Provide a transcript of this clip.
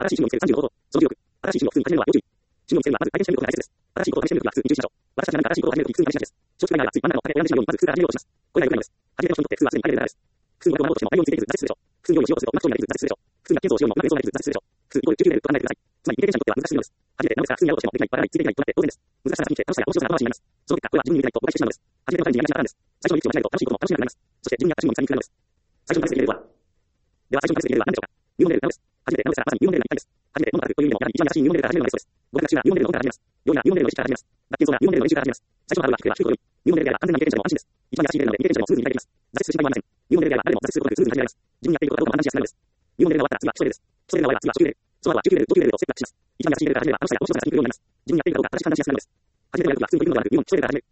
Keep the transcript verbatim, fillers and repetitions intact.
新しい注文にせるさんじゅうの方法、そのじゅうろく、新しい注文を普通に始めるのは要注意。注文にせるのはまず体験してみることが大切です。新しいことを試してみるときは普通に入力しましょう。私たちが何か新しいことを始めるときに普通に入力しです。承知がないならつい真ん中の種を選んでしまうようにまず普通から始めようとします。これが良くないのです。初めての人にとって普通はすでに入れるからです。普通の学校を学ぼうとしても内容についていると挫折するでしょう。普通の用意をしようとするとうまくそうになれず挫折するでしょう。普通の検討をしようにもうまくそうになれず挫折するでしょう。普通イコールじゅうきゅうレベルと考えてください。つまりイミテーションにとっては難しすぎるのです。初めてなのですから普通にやろうとしてもできない、バラない、ついていけないとなって当然です。難しさが過ぎて楽しさや面白さが後回しになります。その結果、これは自分に向いてないと誤解してしまうのです。初めてのチャレンジにやりがちなパターンです。最初のリスクをしないと楽しいことも楽しめなくなります。そして自分に合った注文にさんにくらいのです。最初の試すべきレベルとは。では最初の試すべきレベルは何でしょうか。入門レベルなのです。初めてなのですからまさに入門レベルが一番です。初めて物が書くという意味でもやはり一番易しい入門レベルから始めるのがベストです。語学学習なら入門レベルの本から始めます。料理なら入門レベルの意識から始めます。学研造なら入門レベルの練習から始めます。最初のハードルは低ければ低いほどいい。入門レベルであれば完全な未経験者でも安心です。一番易しいレベルなので未経験者でもスムーズに入れられます。挫折する心配はありません。入門レベルであれば誰も挫折することでスムーズに始められます。自分にやっていることがどうかも判断しやすくなるのです。入門レベルが終わったら次は基礎レベルです。基礎レベルが終われば次は初級レベル。その後は中級レベル、上級レベルとステップアップします。一番易しいレベルから始めれば楽しさや面白さが先に来るようになります。自分にやっていることが形に簡単しやすくなるのです。初めてのやるときは普通に取り組むのではなく、入門基礎レベルから始める。